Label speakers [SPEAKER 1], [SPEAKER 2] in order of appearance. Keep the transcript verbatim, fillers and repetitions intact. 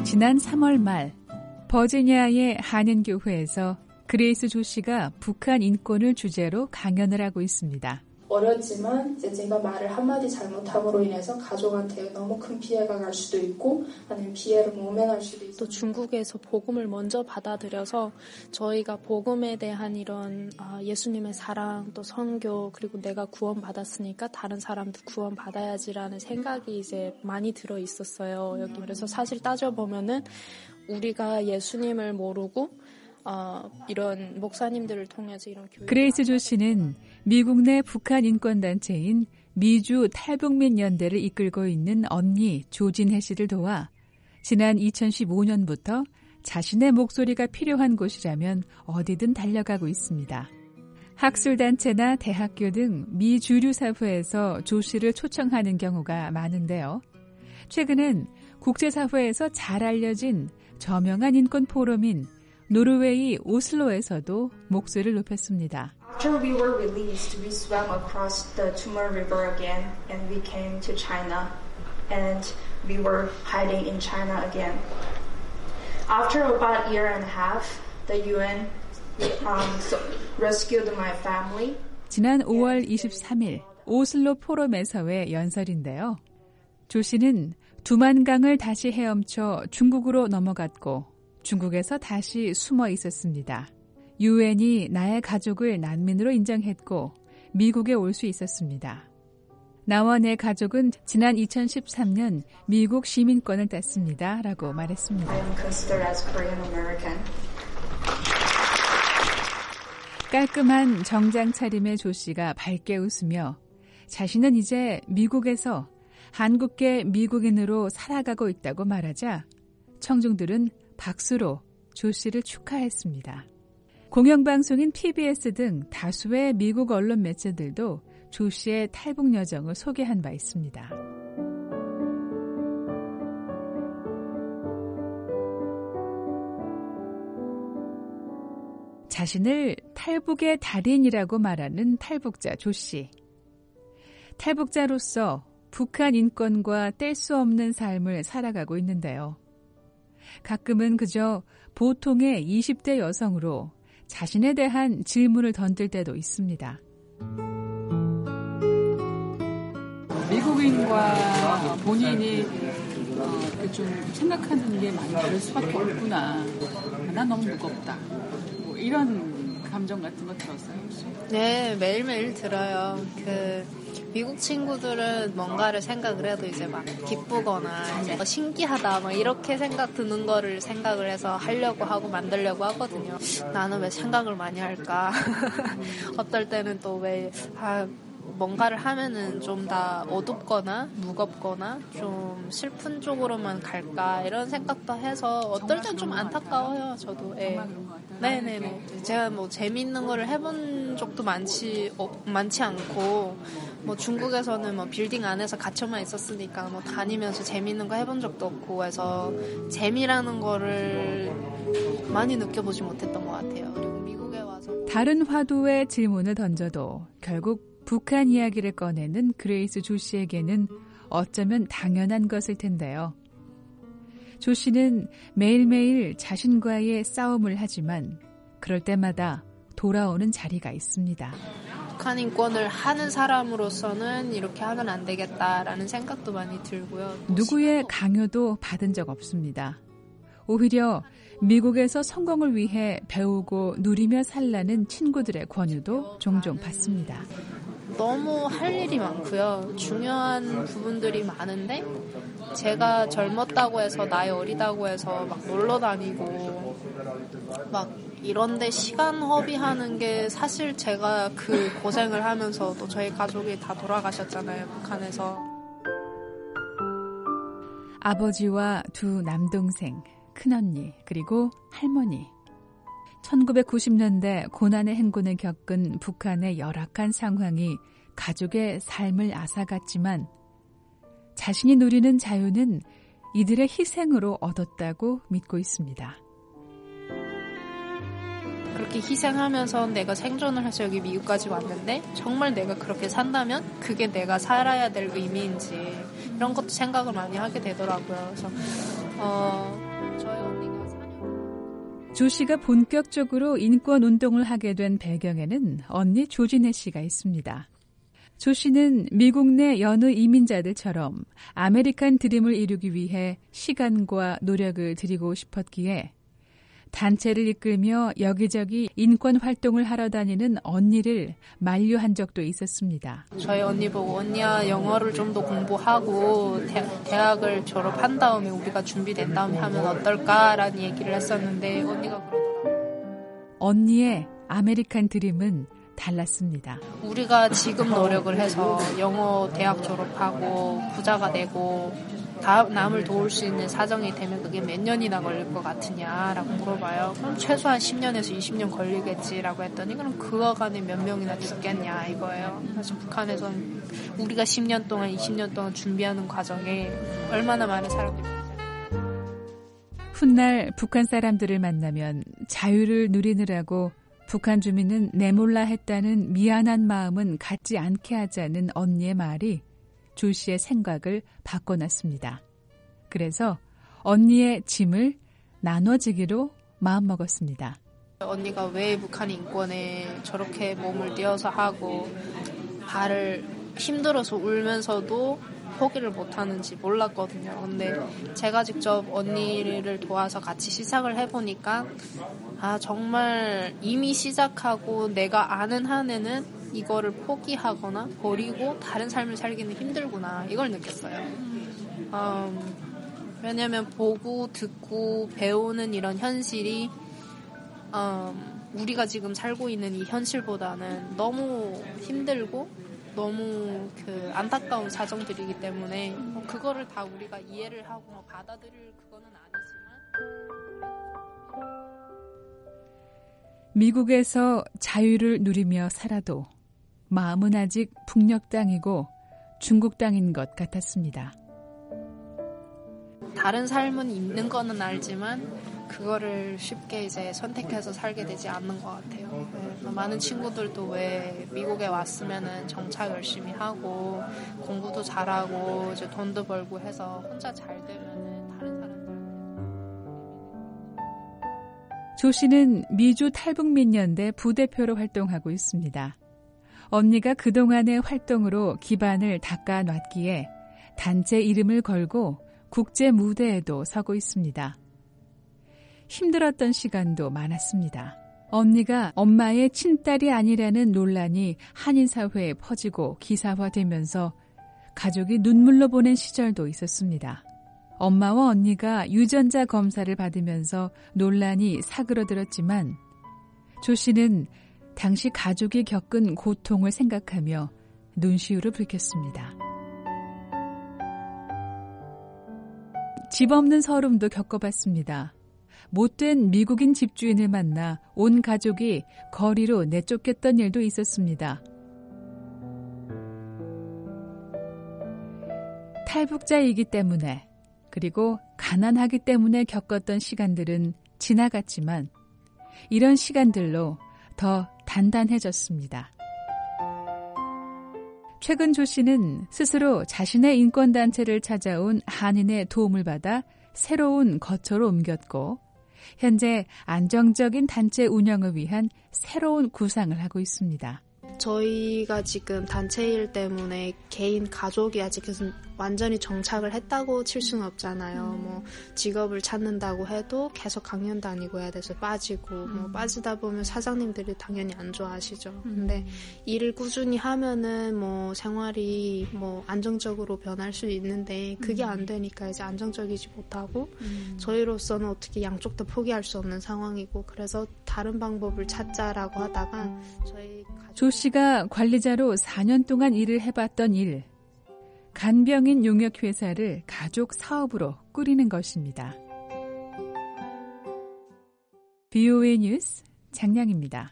[SPEAKER 1] 지난 삼월 말 버지니아의 한인교회에서 그레이스 조 씨가 북한 인권을 주제로 강연을 하고 있습니다.
[SPEAKER 2] 어렸지만 이제 제가 말을 한마디 잘못함으로 인해서 가족한테 너무 큰 피해가 갈 수도 있고 아니면 피해를 모면할 수도 있고
[SPEAKER 3] 또 중국에서 복음을 먼저 받아들여서 저희가 복음에 대한 이런 예수님의 사랑 또 선교 그리고 내가 구원받았으니까 다른 사람도 구원받아야지라는 생각이 이제 많이 들어 있었어요. 여기 그래서 사실 따져보면은 우리가 예수님을 모르고 어, 이런 목사님들을 통해서 이런 교육.
[SPEAKER 1] 그레이스 조 씨는 미국 내 북한 인권단체인 미주 탈북민 연대를 이끌고 있는 언니 조진혜 씨를 도와 지난 이천십오 년부터 자신의 목소리가 필요한 곳이라면 어디든 달려가고 있습니다. 학술단체나 대학교 등 미주류 사회에서 조 씨를 초청하는 경우가 많은데요. 최근엔 국제사회에서 잘 알려진 저명한 인권 포럼인 노르웨이 오슬로에서도 목소리를 높였습니다.
[SPEAKER 4] After we were released, we swam across the Tumor River again, and we came to China, and we were hiding in China again. After about a year and a half, the U N um, rescued my family.
[SPEAKER 1] 지난 오월 이십삼일 오슬로 포럼에서의 연설인데요. 조 씨는 두만강을 다시 헤엄쳐 중국으로 넘어갔고 중국에서 다시 숨어 있었습니다. 유엔이 나의 가족을 난민으로 인정했고 미국에 올 수 있었습니다. 나와 내 가족은 지난 이천십삼 년 미국 시민권을 땄습니다. 라고 말했습니다. 깔끔한 정장 차림의 조 씨가 밝게 웃으며 자신은 이제 미국에서 한국계 미국인으로 살아가고 있다고 말하자 청중들은 박수로 조 씨를 축하했습니다. 공영방송인 피비에스 등 다수의 미국 언론 매체들도 조 씨의 탈북 여정을 소개한 바 있습니다. 자신을 탈북의 달인이라고 말하는 탈북자 조 씨. 탈북자로서 북한 인권과 뗄 수 없는 삶을 살아가고 있는데요. 가끔은 그저 보통의 이십 대 여성으로 자신에 대한 질문을 던질 때도 있습니다.
[SPEAKER 5] 미국인과 본인이 어, 좀 생각하는 게 많이 다를 수밖에 없구나. 난 너무 무겁다. 뭐 이런 감정 같은 거 들었어요, 혹시?
[SPEAKER 3] 네, 매일매일 들어요. 그 미국 친구들은 뭔가를 생각을 해도 이제 막 기쁘거나 이제 신기하다 막 이렇게 생각 드는 거를 생각을 해서 하려고 하고 만들려고 하거든요. 나는 왜 생각을 많이 할까? 어떨 때는 또 왜 아, 뭔가를 하면은 좀 다 어둡거나 무겁거나 좀 슬픈 쪽으로만 갈까 이런 생각도 해서 어떨 땐 좀 안타까워요. 저도. 예. 네네네. 제가 뭐 재미있는 거를 해본 적도 많지 어, 많지 않고 뭐 중국에서는 뭐 빌딩 안에서 갇혀만 있었으니까 뭐 다니면서 재미있는 거 해본 적도 없고 해서 재미라는 거를 많이 느껴보지 못했던 것 같아요. 그리고 미국에 와서
[SPEAKER 1] 다른 화두의 질문을 던져도 결국 북한 이야기를 꺼내는 그레이스 조 씨에게는 어쩌면 당연한 것일 텐데요. 조 씨는 매일매일 자신과의 싸움을 하지만 그럴 때마다 돌아오는 자리가 있습니다.
[SPEAKER 3] 북한 인권을 하는 사람으로서는 이렇게 하면 안 되겠다라는 생각도 많이 들고요.
[SPEAKER 1] 누구의 강요도 받은 적 없습니다. 오히려 미국에서 성공을 위해 배우고 누리며 살라는 친구들의 권유도 종종 받습니다.
[SPEAKER 3] 너무 할 일이 많고요. 중요한 부분들이 많은데 제가 젊었다고 해서 나이 어리다고 해서 막 놀러 다니고 막 이런데 시간 허비하는 게 사실 제가 그 고생을 하면서 또 저희 가족이 다 돌아가셨잖아요. 북한에서.
[SPEAKER 1] 아버지와 두 남동생, 큰언니 그리고 할머니. 천구백구십 년대 고난의 행군을 겪은 북한의 열악한 상황이 가족의 삶을 앗아갔지만 자신이 누리는 자유는 이들의 희생으로 얻었다고 믿고 있습니다.
[SPEAKER 3] 그렇게 희생하면서 내가 생존을 해서 여기 미국까지 왔는데 정말 내가 그렇게 산다면 그게 내가 살아야 될 의미인지 이런 것도 생각을 많이 하게 되더라고요. 그래서 어... 저희 언니가 사 년...
[SPEAKER 1] 조 씨가 본격적으로 인권 운동을 하게 된 배경에는 언니 조진혜 씨가 있습니다. 조 씨는 미국 내 여느 이민자들처럼 아메리칸 드림을 이루기 위해 시간과 노력을 들이고 싶었기에 단체를 이끌며 여기저기 인권 활동을 하러 다니는 언니를 만류한 적도 있었습니다.
[SPEAKER 3] 저희 언니 보고 언니야 영어를 좀 더 공부하고 대, 대학을 졸업한 다음에 우리가 준비된 다음에 하면 어떨까라는 얘기를 했었는데 언니가 그러더라고요.
[SPEAKER 1] 언니의 아메리칸 드림은 달랐습니다.
[SPEAKER 3] 우리가 지금 노력을 해서 영어 대학 졸업하고 부자가 되고 다 남을 도울 수 있는 사정이 되면 그게 몇 년이나 걸릴 것 같으냐라고 물어봐요. 그럼 최소한 십 년에서 이십 년 걸리겠지라고 했더니 그럼 그어간에 몇 명이나 죽겠냐 이거예요. 그래서 북한에서는 우리가 십 년 동안 이십 년 동안 준비하는 과정에 얼마나 많은 사람들이
[SPEAKER 1] 훗날 북한 사람들을 만나면 자유를 누리느라고 북한 주민은 내몰라 했다는 미안한 마음은 갖지 않게 하자는 언니의 말이 조 씨의 생각을 바꿔놨습니다. 그래서 언니의 짐을 나눠지기로 마음먹었습니다.
[SPEAKER 3] 언니가 왜 북한 인권에 저렇게 몸을 띄어서 하고 발을 힘들어서 울면서도 포기를 못하는지 몰랐거든요. 근데 제가 직접 언니를 도와서 같이 시작을 해보니까 아 정말 이미 시작하고 내가 아는 한에는 이거를 포기하거나 버리고 다른 삶을 살기는 힘들구나 이걸 느꼈어요. 음, 왜냐면 보고 듣고 배우는 이런 현실이 음, 우리가 지금 살고 있는 이 현실보다는 너무 힘들고 너무 그 안타까운 사정들이기 때문에 뭐 그거를 다 우리가 이해를 하고 뭐 받아들일 그거는 아니지만
[SPEAKER 1] 미국에서 자유를 누리며 살아도 마음은 아직 북녘 땅이고 중국 땅인 것 같았습니다.
[SPEAKER 3] 다른 삶은 있는 거는 알지만 그거를 쉽게 이제 선택해서 살게 되지 않는 것 같아요. 네, 많은 친구들도 왜 미국에 왔으면은 정착 열심히 하고 공부도 잘하고 이제 돈도 벌고 해서 혼자 잘 되면은 다른 사람들한테.
[SPEAKER 1] 조 씨는 미주 탈북민연대 부대표로 활동하고 있습니다. 언니가 그동안의 활동으로 기반을 닦아놨기에 단체 이름을 걸고 국제 무대에도 서고 있습니다. 힘들었던 시간도 많았습니다. 언니가 엄마의 친딸이 아니라는 논란이 한인사회에 퍼지고 기사화되면서 가족이 눈물로 보낸 시절도 있었습니다. 엄마와 언니가 유전자 검사를 받으면서 논란이 사그러들었지만 조 씨는 당시 가족이 겪은 고통을 생각하며 눈시울을 붉혔습니다. 집 없는 서름도 겪어봤습니다. 못된 미국인 집주인을 만나 온 가족이 거리로 내쫓겼던 일도 있었습니다. 탈북자이기 때문에 그리고 가난하기 때문에 겪었던 시간들은 지나갔지만 이런 시간들로 더 단단해졌습니다. 최근 조 씨는 스스로 자신의 인권단체를 찾아온 한인의 도움을 받아 새로운 거처로 옮겼고 현재 안정적인 단체 운영을 위한 새로운 구상을 하고 있습니다.
[SPEAKER 3] 저희가 지금 단체일 때문에 개인 가족이 아직 완전히 정착을 했다고 칠 수는 없잖아요.
[SPEAKER 1] 음.
[SPEAKER 3] 뭐 직업을 찾는다고 해도 계속 강연 다니고 해야 돼서 빠지고 음. 뭐 빠지다 보면 사장님들이 당연히 안 좋아하시죠. 음. 근데 일을 꾸준히 하면은 뭐 생활이 뭐 안정적으로 변할 수 있는데 그게 안 되니까 이제 안정적이지 못하고 음. 저희로서는 어떻게 양쪽 다 포기할 수 없는 상황이고 그래서 다른 방법을 찾자라고 하다가 저희 가족...
[SPEAKER 1] 조 씨가 관리자로 사 년 동안 일을 해봤던 일, 간병인 용역회사를 가족 사업으로 꾸리는 것입니다. 비오에이 뉴스 장량입니다.